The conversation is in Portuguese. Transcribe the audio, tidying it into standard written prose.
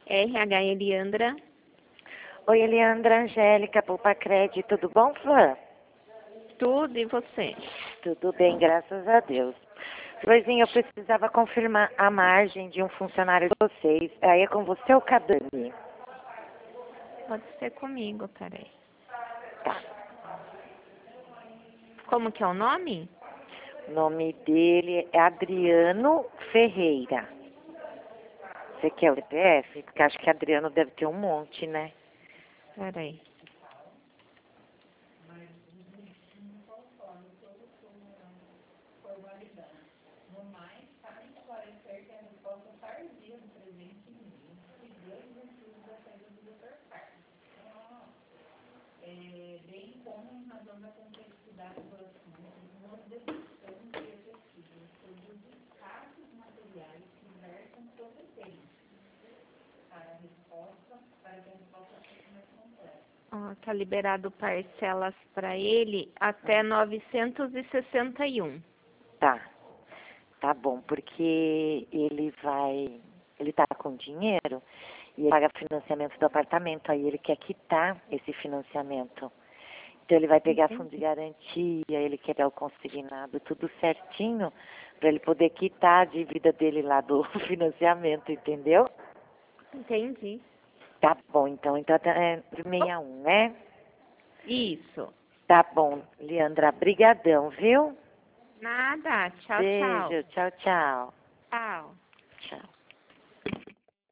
RH Eliandra. Oi, Eliandra, Angélica, Poupa-Cred, tudo bom, Flor? Tudo e você? Tudo bem, graças a Deus. Florzinha, eu precisava confirmar a margem de um funcionário de vocês. Aí é com você ou com a Dani? Pode ser comigo, peraí. Tá. Como que é o nome? O nome dele é Adriano Ferreira. Você quer o CPF? Porque acho que Adriano deve ter um monte, né? Peraí. Ó, tá liberado parcelas para ele até 961. Tá. Tá bom, porque ele tá com dinheiro e ele paga financiamento do apartamento, aí ele quer quitar esse financiamento. Então ele vai pegar fundo de garantia, ele quer dar o consignado, tudo certinho, para ele poder quitar a dívida dele lá do financiamento, entendeu? Entendi. Tá bom, então é 61, né? Isso. Tá bom, Leandra, brigadão, viu? Nada. Tchau, tchau. Beijo, tchau, tchau. Tchau.